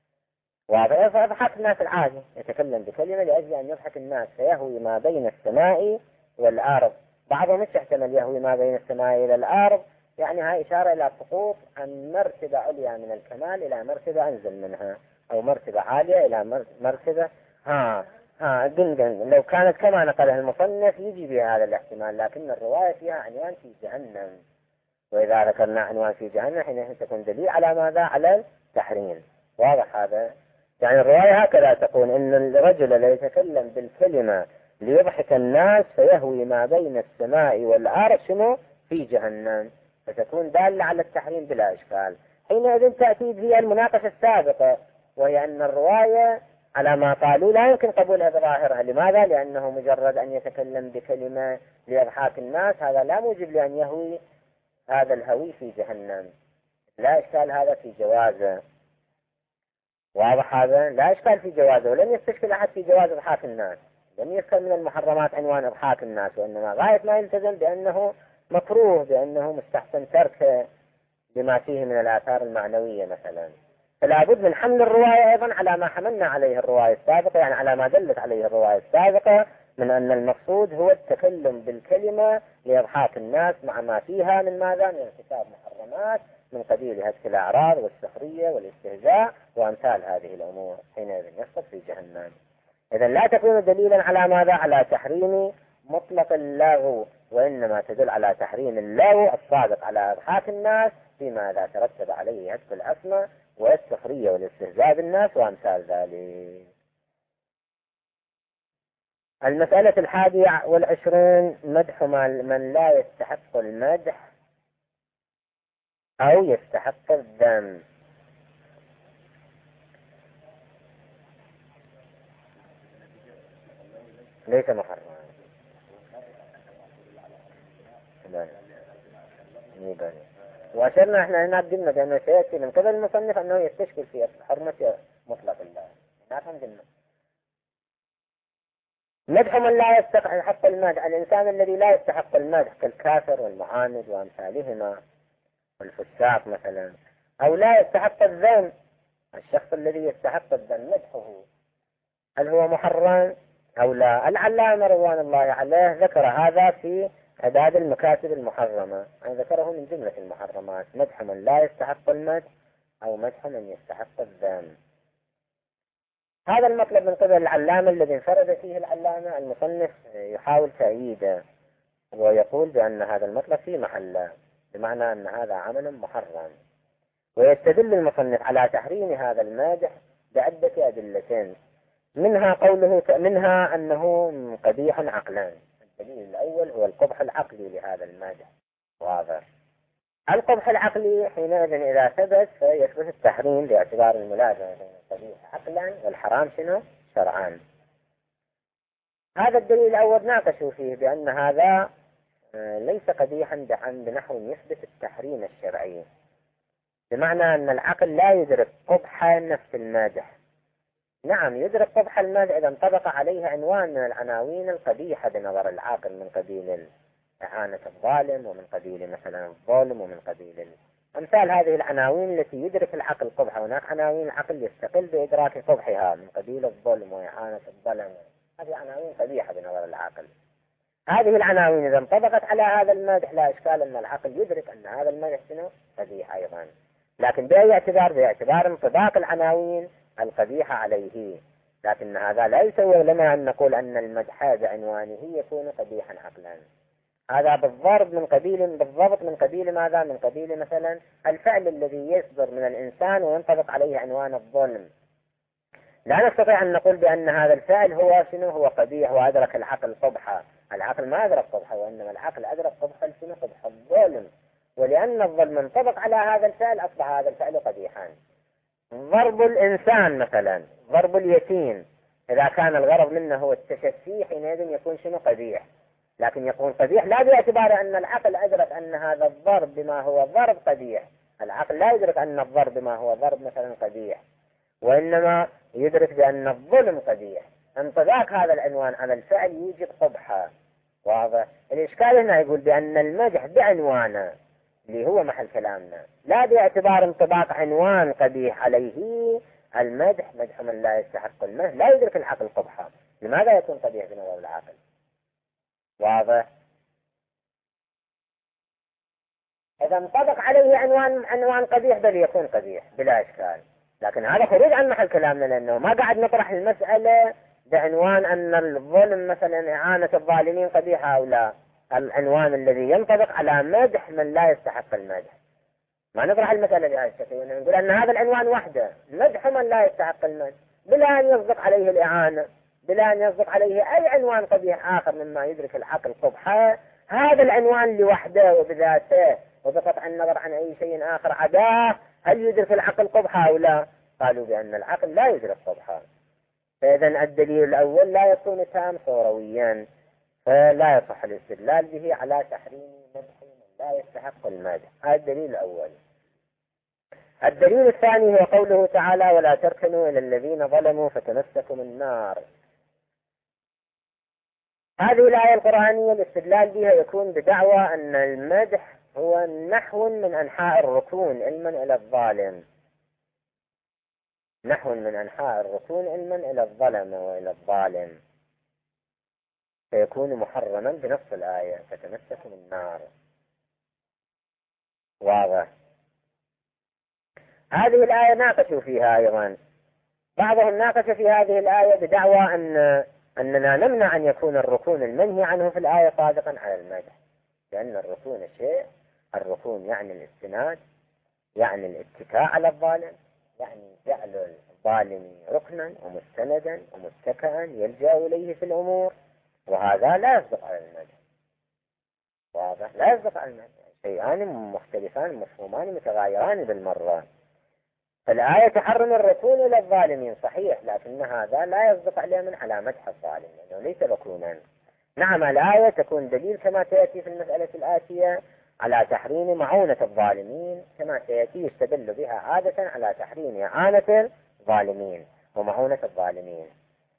ويضحك الناس العادي يتكلم بكلمة لأجل أن يضحك الناس فيهوي ما بين السماء والأرض. بعضهم مش يحتمل يهوي ما بين السماء إلى الأرض، يعني هاي إشارة إلى سقوط عن مرتبة عليا من الكمال إلى مرتبة أنزل منها، أو مرتبة عالية إلى مرتبة ها ها دن لو كانت كما نقلها المصنف يجي بها هذا الاحتمال، لكن الرواية فيها عنوان في جهنم، وإذا ذكرنا عنوان في جهنم حينئذ تكون دليل على ماذا؟ على التحريم. واضح هذا؟ يعني الرواية هكذا تقول إن الرجل لا يتكلم بالكلمة ليضحك الناس فيهوي ما بين السماء والأرض شنو؟ في جهنم، فتكون دالة على التحريم بلا إشكال. حينئذ تأتي فيها المناقشة السابقة، وهي أن الرواية على ما قالوا لا يمكن قبولها بظاهرها. لماذا؟ لأنه مجرد أن يتكلم بكلمة ليضحك الناس هذا لا موجب لأن يهوي هذا الهوي في جهنم، لا إشكال هذا في جوازه. واضح هذا؟ لا إشكال في جوازه، ولم يستشكل أحد في جواز إضحاك الناس، لم يذكر من المحرمات عنوان إضحاك الناس، وإنما غاية ما يلتزم بأنه مكروه، بأنه مستحسن تركه بما فيه من الآثار المعنوية مثلا. فلا بد من حمل الرواية أيضا على ما حملنا عليه الرواية السابقة، يعني على ما دلت عليه الرواية السابقة من أن المقصود هو التكلم بالكلمة لإضحاك الناس مع ما فيها من ماذا؟ من ارتكاب محرمات من قبيل هتك الأعراض والسخرية والاستهزاء وأمثال هذه الأمور، حينئذ يسقط في جهنم. إذا لا تكون دليلا على ماذا؟ على تحريم مطلق اللغو، وإنما تدل على تحريم اللغو الصادق على إضحاك الناس فيما لا ترتب عليه هتك الأسمى والسخرية والاستهزاء بالناس وأمثال ذلك. المسألة الحادية والعشرون: مدح من لا يستحق المدح أو يستحق الذم. ليس محرما. وأشرنا احنا هنا قلنا بأنه سيأتي من قبل المصنف أنه يستشكل في حرمة مطلق الله. نعم قلنا مدح من لا يستحق المدح: الإنسان الذي لا يستحق المدح كالكافر والمعاند وأمثالهما والفساق مثلا. أو لا يستحق الذم: الشخص الذي يستحق الذم مدحه هل هو محرم أو لا؟ العلامة رضوان الله عليه ذكر هذا في عداد المكاسب المحرمة، يعني ذكره من جملة المحرمات: مدح من لا يستحق المدح أو مدح من يستحق الذم. هذا المطلب من قبل العلامة الذي انفرد فيه العلامة، المصنف يحاول تأييده ويقول بأن هذا المطلب في محله، بمعنى أن هذا عمل محرم. ويستدل المصنف على تحريم هذا المادح بعدة أدلة، منها قوله منها أنه قبيح عقلا. الدليل الأول هو القبح العقلي لهذا المادح. واضح. القبح العقلي حينئذ إذا ثبت فيثبت التحريم باعتبار الملازمة بين القبيح عقلا والحرام شنو؟ شرعا. هذا الدليل الأول ناقشوا فيه بأن هذا ليس قبيحا بنحو يثبت التحريم الشرعي، بمعنى أن العقل لا يدرك قبح نفس المادح. نعم يدرك قبح المادح إذا انطبق عليه عنوان من العناوين القبيحة بنظر العاقل، من قبيل إعانة الظالم ومن قبيل مثلا الظلم ومن قبيل أمثال هذه العناوين التي يدرك العقل قبحها. هناك عناوين العقل يستقل بإدراك قبحها من قبيل الظلم وإعانة الظلم، هذه عناوين قبيحة بنظر العقل. هذه العناوين إذا انطبقت على هذا المادح لا إشكال أن العقل يدرك أن هذا المادح شنو؟ قبيح أيضا، لكن بأي اعتبار؟ باعتبار انطباق العناوين القبيحة عليه. لكن هذا لا يسوي لنا أن نقول أن المدح بعنوانه يكون قبيحا عقلا. هذا بالضرب من قبيل بالضبط من قبيل ماذا؟ من قبيل مثلا الفعل الذي يصدر من الإنسان وينطبق عليه عنوان الظلم. لا نستطيع أن نقول بأن هذا الفعل هو شنو؟ هو قبيح وأدرك العقل قبحه. العقل ما أدرك قبحه، وإنما العقل أدرك قبح شنو؟ قبح الظلم. ولأن الظلم انطبق على هذا الفعل أصبح هذا الفعل قبيحا. ضرب الإنسان مثلا، ضرب اليتيم، إذا كان الغرض منه هو التشفي حينئذ يكون شنو؟ قبيح. لكن يكون قبيح لا باعتبار أن العقل أدرك أن هذا الضرب بما هو ضرب قبيح. العقل لا يدرك أن الضرب بما هو ضرب مثلا قبيح، وإنما يدرك بأن الظلم قبيح. انطباق هذا العنوان على الفعل يوجب قبحا. واضح. الإشكال هنا يقول بأن المدح بعنوانه اللي هو محل كلامنا، لا باعتبار انطباق عنوان قبيح عليه المدح، مدح من لا يستحق المدح لا يدرك العقل قبحا. لماذا يكون قبيح بنظر العقل؟ واضح. إذا انطبق عليه عنوان عنوان قبيح بل يكون قبيح بلا إشكال، لكن هذا خروج عن محل كلامنا، لأنه ما قاعد نطرح المسألة بعنوان أن الظلم مثلا إعانة الظالمين قبيحة أو لا. العنوان الذي ينطبق على مدح من لا يستحق المدح. ما نطرح المسألة بهذا الشكل، نقول أن هذا العنوان وحده مدح من لا يستحق المدح بلا أن يصدق عليه الإعانة، بلا أن يصدق عليه أي عنوان قبيح آخر مما يدرك العقل قبحه. هذا العنوان لوحده وبذاته وبقطع النظر عن أي شيء آخر عداه هل يدرك العقل قبحه أو لا؟ قالوا بأن العقل لا يدرك قبحه. فإذا الدليل الأول لا يكون تام صورويا، فلا يصح الاستدلال به على تحريم مدح من لا يستحق المدح. هذا الدليل الأول. الدليل الثاني هو قوله تعالى: ولا تركنوا إلى الذين ظلموا فتمسكم النار. هذه الآية القرآنية الاستدلال بها يكون بدعوى أن المدح هو نحو من أنحاء الركون علما إلى الظالم، نحو من أنحاء الركون علما إلى الظلم وإلى الظالم، فيكون محرما بنص الآية فتمسكم النار. واضح. هذه الآية ناقشوا فيها أيضا، بعضهم ناقش في هذه الآية بدعوى أن أننا نمنع أن يكون الركون المنهي عنه في الآية صادقا على المدح، لأن الركون شيء، الركون يعني الاستناد، يعني الاتكاء على الظالم، يعني جعل الظالم ركنا ومستندا ومتكئا يلجأ إليه في الأمور، وهذا لا يصدق على المدح. واضح؟ لا يصدق على المدح، شيئان مختلفان مفهومان متغايران بالمرة. فالآية تحرم الركون إلى الظالمين صحيح، لكن هذا لا يصدق عليه من على مدح الظالم لأنه ليس ركونا. نعم الآية تكون دليل كما سيأتي في المسألة الآتية على تحريم معونة الظالمين، كما سيأتي يستدل بها عادة على تحريم إعانة الظالمين ومعونة الظالمين.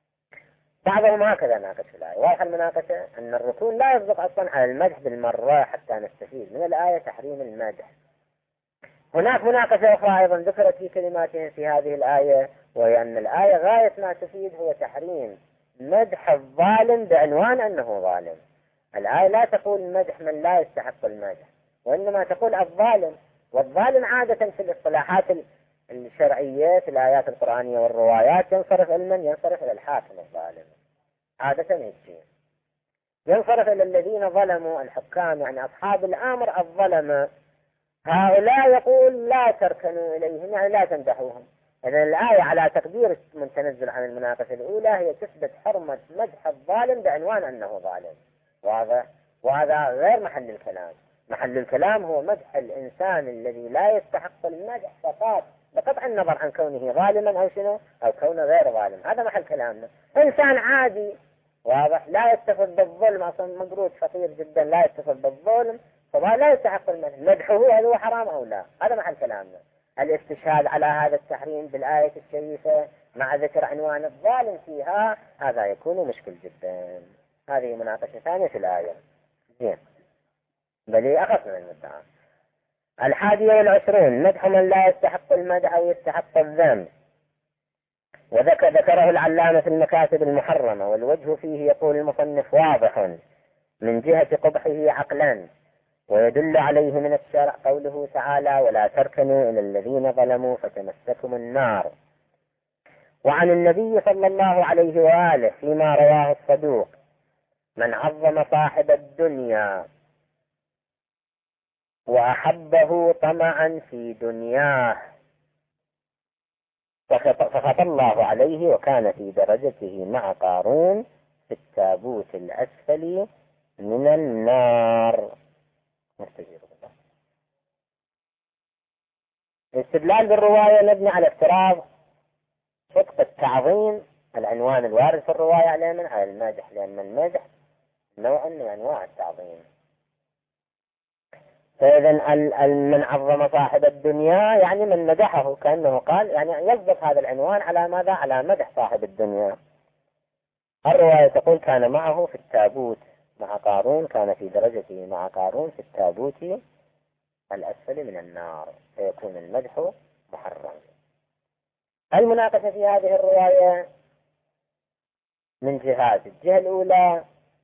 بعضهم هكذا ناقش في الآية. واضح المناقشة أن الركون لا يصدق أصلا على المدح بالمرة حتى نستفيد من الآية تحريم المدح. هناك مناقشة أخرى أيضا ذكرت في كلماتهم في هذه الآية، وهي أن الآية غاية ما تفيد هو تحريم مدح الظالم بعنوان أنه ظالم. الآية لا تقول مدح من لا يستحق المدح، وإنما تقول الظالم. والظالم عادة في الاصطلاحات الشرعية في الآيات القرآنية والروايات ينصرف إلى من؟ ينصرف إلى الحاكم الظالم عادة هيك، ينصرف إلى الذين ظلموا الحكام، يعني أصحاب الأمر الظلمة. هؤلاء يقول لا تركنوا إليهم، يعني لا تمدحوهم. إذن الآية على تقدير من تنزل عن المناقشة الأولى هي تثبت حرمة مدح الظالم بعنوان أنه ظالم. واضح؟ وهذا غير محل الكلام. محل الكلام هو مدح الإنسان الذي لا يستحق المدح فقط بقطع النظر عن كونه ظالما أو شنو أو كونه غير ظالم. هذا محل كلامنا. إنسان عادي واضح لا يتصف بالظلم، أصلا مقروض فقير جدا لا يتصف بالظلم، فهذا لا يستحق المدح. مدحه هل هو حرام أو لا؟ هذا محل كلامنا. الاستشهاد على هذا التحريم بالآية الشريفة مع ذكر عنوان الظالم فيها هذا يكون مشكل جدا. هذه مناقشة ثانية في الآية. زين، بل أخف من المدعى. الحادية والعشرون مدح من لا يستحق المدح أو يستحق الذم. وذكر ذكره العلامة في المكاتب المحرمة، والوجه فيه يقول المصنف واضح من جهة قبحه عقلا، ويدل عليه من الشرع قوله تعالى ولا تركنوا إلى الذين ظلموا فتمسكم النار. وعن النبي صلى الله عليه وآله فيما رواه الصدوق من عظم صاحب الدنيا وأحبه طمعا في دنياه فخط الله عليه وكان في درجته مع قارون في التابوت الأسفل من النار. الاستدلال بالرواية مبني على افتراض صدق التعظيم العنوان الوارد في الرواية على من على المادح، لأن المادح نوع من أنواع التعظيم. فإذا من عظم صاحب الدنيا يعني من مدحه، كأنه قال يعني يصدق هذا العنوان على ماذا؟ على مدح صاحب الدنيا. الرواية تقول كان معه في التابوت مع قارون، كان في درجته مع قارون في التابوت الأسفل من النار، فيكون المدح محرم. المناقشة في هذه الرواية من جهات. الجهة الأولى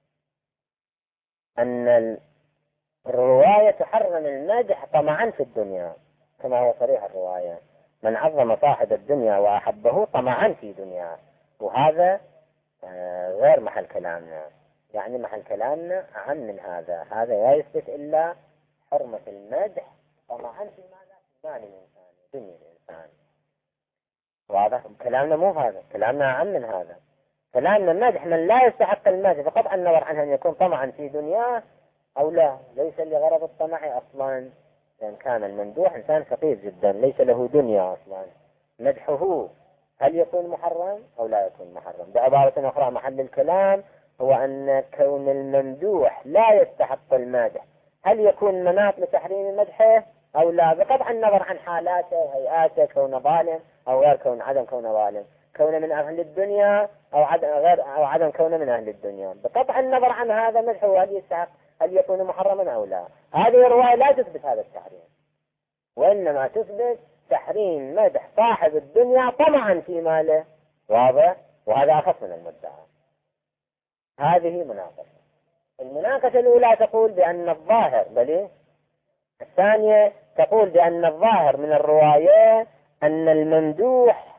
أن الرواية تحرم المدح طمعا في الدنيا كما هو صريح الرواية، من عظم صاحب الدنيا وأحبه طمعا في دنيا، وهذا غير محل كلامنا. يعني محل كلامنا أهم من هذا. هذا لا يثبت إلا حرمة المدح طمعا في ماذا؟ في مال الإنسان دنيا الإنسان. واضح؟ كلامنا مو هذا، كلامنا أهم من هذا. كلامنا مدح من لا يستحق المدح بقطع النظر عنه أن يكون طمعا في دنياه أو لا، ليس لغرض الطمع أصلا، لأن كان الممدوح إنسان فقير جدا ليس له دنيا أصلا. مدحه هل يكون محرم أو لا يكون محرم؟ بعبارة أخرى محل الكلام هو أن كون الممدوح لا يستحق المدح هل يكون مناط لتحريم مدحه أو لا، بقطع النظر عن حالاته وهيئاته، كون ظالم أو غير كون عدم كون ظالم، كون من أهل الدنيا أو عدم غير أو عدم كون من أهل الدنيا. بقطع النظر عن هذا مدحه هل يستحق هل يكون محرما أو لا. هذه الرواية لا تثبت هذا التحريم، وإنما تثبت تحريم مدح صاحب الدنيا طمعا في ماله. واضح؟ وهذا أخف من المدعى. هذه مناقشة. المناقشة الأولى تقول بأن الظاهر بل الثانية تقول بأن الظاهر من الرواية أن الممدوح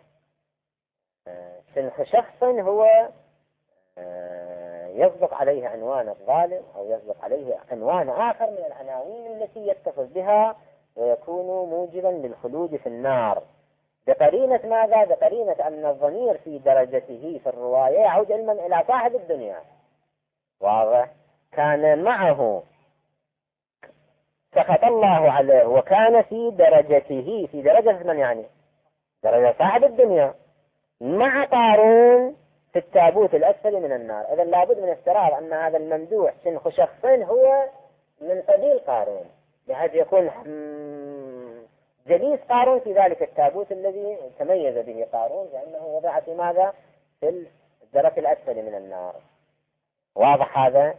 شخص هو يصدق عليه عنوان الظالم أو يصدق عليه عنوان آخر من العناوين التي يتصف بها ويكون موجبا للخلود في النار، بقرينة ماذا؟ بقرينة أن الضمير في درجته في الرواية يعود علما إلى صاحب الدنيا. واضح. كان معه سخط الله عليه وكان في درجته، في درجة من يعني درجة صاحب الدنيا، مع قارون في التابوت الأسفل من النار. إذا لابد من افتراض أن هذا الممدوح شنخ شخص هو من قبيل قارون، بحيث يكون جليس قارون في ذلك التابوت الذي تميز به قارون، لأنه وضع في ماذا؟ في الدرك الأسفل من النار. واضح هذا؟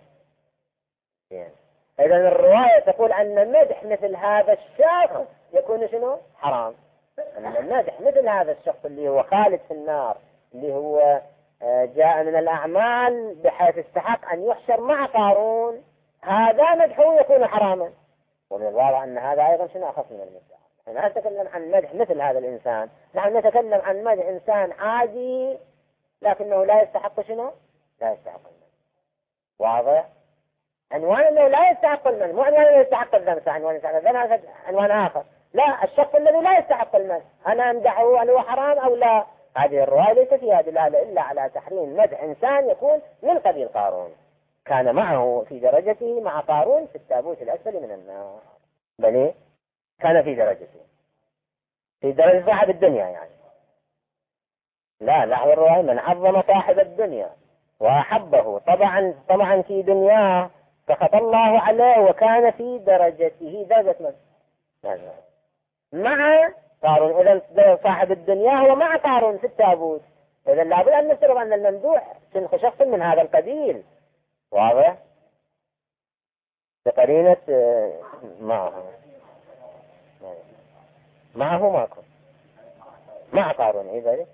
إذا الرواية تقول أن مدح مثل هذا الشخص يكون شنو؟ حرام. أن مدح مثل هذا الشخص اللي هو خالد في النار، اللي هو جاء من الأعمال بحيث استحق أن يحشر مع قارون، هذا مدحه يكون حراما. ومن الواضح أن هذا أيضا شنو أخف من المدح. نحن نتكلم عن مدح مثل هذا الإنسان، نحن نتكلم عن مدح إنسان عادي لكنه لا يستحق شنو؟ لا يستحق المدح. واضح؟ عنوان أنه لا يستحق المدح، مو عنوان أنه يستحق الذم، عنوان يستحق الذم هذا عنوان آخر. لا، الشخص الذي لا يستحق المدح أنا أمدحه هل هو حرام أو لا؟ هذه الرواية ليس فيها دلالة إلا على تحريم مدح إنسان يكون من قبيل قارون، كان معه في درجته مع قارون في التابوت الأسفل من النار. بل كان في درجته، في درجة صاحب الدنيا يعني. لا، لحظة الرواية من عظم صاحب الدنيا وأحبه طبعا طبعا في دنياه سخط الله عليه وكان في درجته درجة من مع قارون. إذا صاحب الدنيا هو مع قارون في التابوت، إذا لابد أن نفترض أن الممدوح شنخ شخص من هذا القبيل. واضح؟ بقرينة معه معه ماكو مع قارون. إيه ذلك؟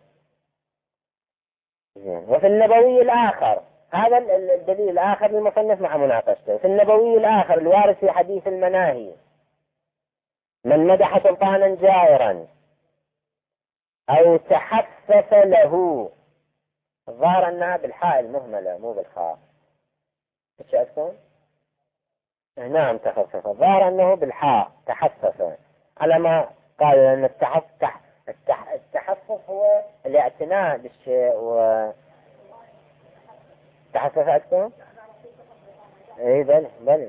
وفي النبوي الآخر، هذا الدليل الآخر للمصنف مع مناقشته. في النبوي الآخر الوارد في حديث المناهي: من مدح سلطانا جائرا أو تحفف له، الظاهر أنها بالحاء المهملة مو بالخاء. ايش أكتب؟ نعم تخفف، الظاهر أنه بالحاء تحفف، على ما قال أن التحفف التحفف هو الاعتناء بالشيء. و تحفف أكتب؟ اي بل بل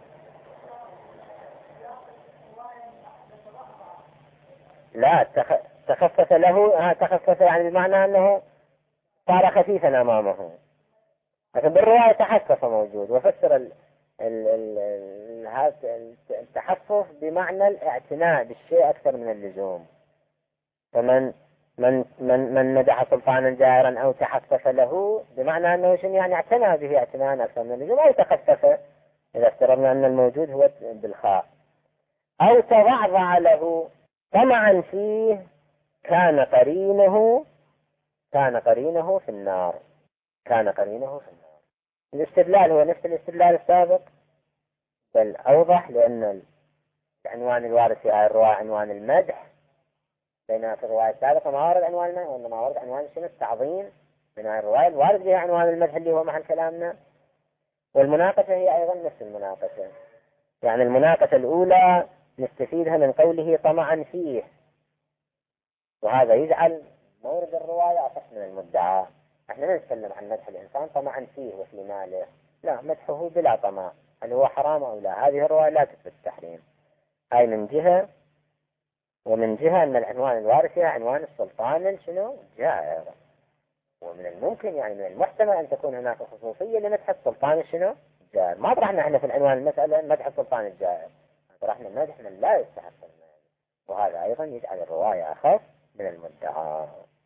لا، تخفف له، تخفف يعني بمعنى أنه صار خفيفا أمامه، لكن بالرواية تحفف موجود. وفسر ال ال ال ال التحفف بمعنى الاعتناء بالشيء أكثر من اللزوم. فمن من من من مدح سلطانا جائرا أو تحفف له بمعنى أنه شنو يعني اعتنى به اعتناء أكثر من اللزوم، أو تخفف إذا افترضنا أن الموجود هو بالخاء، أو تضعضع له طمعا فيه كان قرينه كان قرينه في النار كان قرينه في النار. الاستدلال هو نفس الاستدلال السابق بل أوضح، لأن العنوان الوارد في هذه الرواية عنوان المدح، بينما في الرواية السابقة ما ورد عنوان المدح وإنما ورد عنوان شنو؟ التعظيم. من هذه الرواية الوارد فيها عنوان المدح اللي هو محل كلامنا. والمناقشة هي أيضا نفس المناقشة، يعني المناقشة الأولى نستفيدها من قوله طمعا فيه، وهذا يجعل مورد الرواية أصح من المدعى. احنا لا نتكلم عن مدح الإنسان طمعا فيه وفي ماله، لا، مدحه بلا طمع، هل هو حرام أو لا. هذه الرواية لا تثبت التحريم، هاي من جهة. ومن جهة أن العنوان الوارد فيها عنوان السلطان شنو؟ جائر. ومن الممكن يعني من المحتمل أن تكون هناك خصوصية لمدح السلطان شنو؟ جائر. ما طرحنا احنا في العنوان المسألة مدح السلطان الجائر، طرحنا مدح من لا يستحق المال، وهذا أيضا يجعل الرواية أخف من المدعى.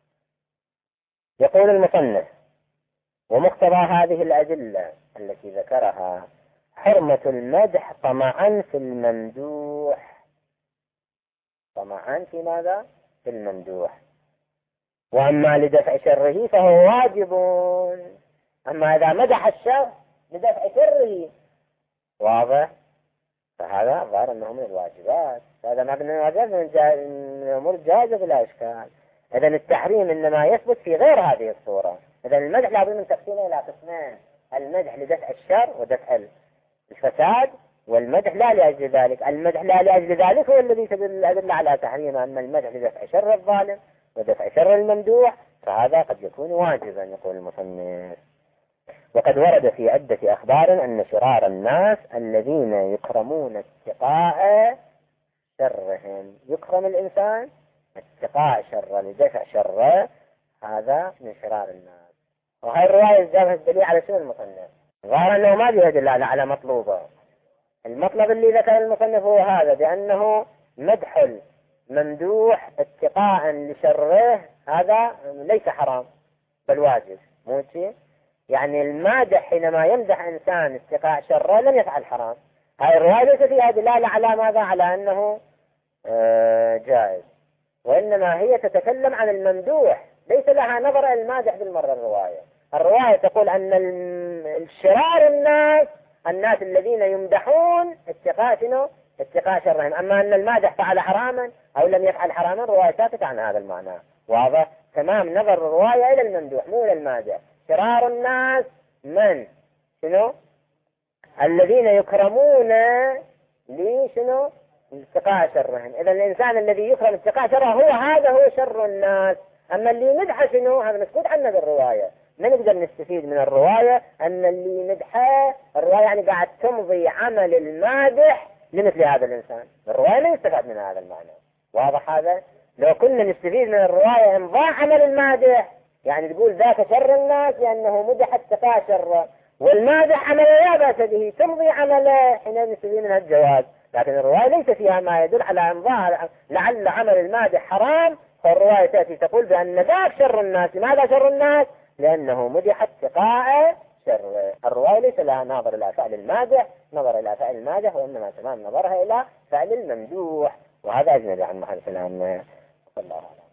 يقول المصنف: ومقتضى هذه الأدلة التي ذكرها حرمة المدح طمعا في الممدوح. طمعا في ماذا؟ في الممدوح. وأما لدفع شره فهو واجب. أما إذا مدح الشر لدفع شره، واضح، فهذا ظاهر أنه من الواجبات، هذا ما من الواجبات، من الأمور الجائزة بلا إشكال. إذن التحريم إنما يثبت في غير هذه الصورة. إذن المدح لابد من تقسيمه إلى قسمين: المدح لدفع الشر ودفع الفساد، والمدح لا لأجل ذلك. المدح لا لأجل ذلك هو الذي تدل الأدلة على تحريمه. أما المدح لدفع شر الظالم ودفع شر الممدوح فهذا قد يكون واجبا. يقول المصنف: وقد ورد في عدة أخبار أن شرار الناس الذين يكرمون اتقاء شرهم. يكرم الإنسان اتقاء شره لدفع شره، هذا من شرار الناس. وهي الرواية جابها الدليل على شنو المصنف؟ ظاهر أنه ما بيدل على مطلوبه. المطلب اللي ذكر المصنف هو هذا، بأنه مدح الممدوح اتقاء لشره هذا ليس حرام بل واجب، مو شيء. يعني المادح حينما يمدح إنسان اتقاء شره لم يفعل حرام. هاي الرواية ليس فيها دلالة على ماذا؟ على أنه جائز، وإنما هي تتكلم عن الممدوح، ليس لها نظر المادح بالمرة. الرواية الرواية تقول أن الشرار الناس الناس الذين يمدحون اتقاء شنو؟ اتقاء شرهم. أما أن المادح فعل حراما أو لم يفعل حراما، الرواية ساكت عن هذا المعنى. واضح تمام نظر الرواية إلى الممدوح مو إلى المادح. شرار الناس من شنو؟ الذين يكرمون لي شنو؟ اتقاء شرهم. إذا الإنسان الذي يكرم اتقاء شره هو هذا هو شر الناس. أما اللي مدح شنو؟ هذا مسكوت عنه بالرواية. ما نقدر نستفيد من الرواية أن اللي مدحه الرواية يعني قاعد تمضي عمل المادح لمثل هذا الإنسان. الرواية لا يستفاد من هذا المعنى. واضح هذا؟ لو كنا نستفيد من الرواية امضاء عمل المادح، يعني تقول ذاك شر الناس لأنه مدح اتقاء شره، والمادح عمل لا بأس به تمضي عمله، حين نستفيد منها الجواز. لكن الرواية ليس فيها ما يدل على امضاء لعل عمل المادح حرام، فالرواية تأتي تقول بأن ذاك شر الناس. لماذا شر الناس؟ لأنه مدح اتقاء شر. الرواية ليس لها نظر إلى فعل المادح نظر إلى فعل المادح، وإنما تمام نظرها إلى فعل الممدوح، وهذا أجنبي عن محل كلام. الله أعلم.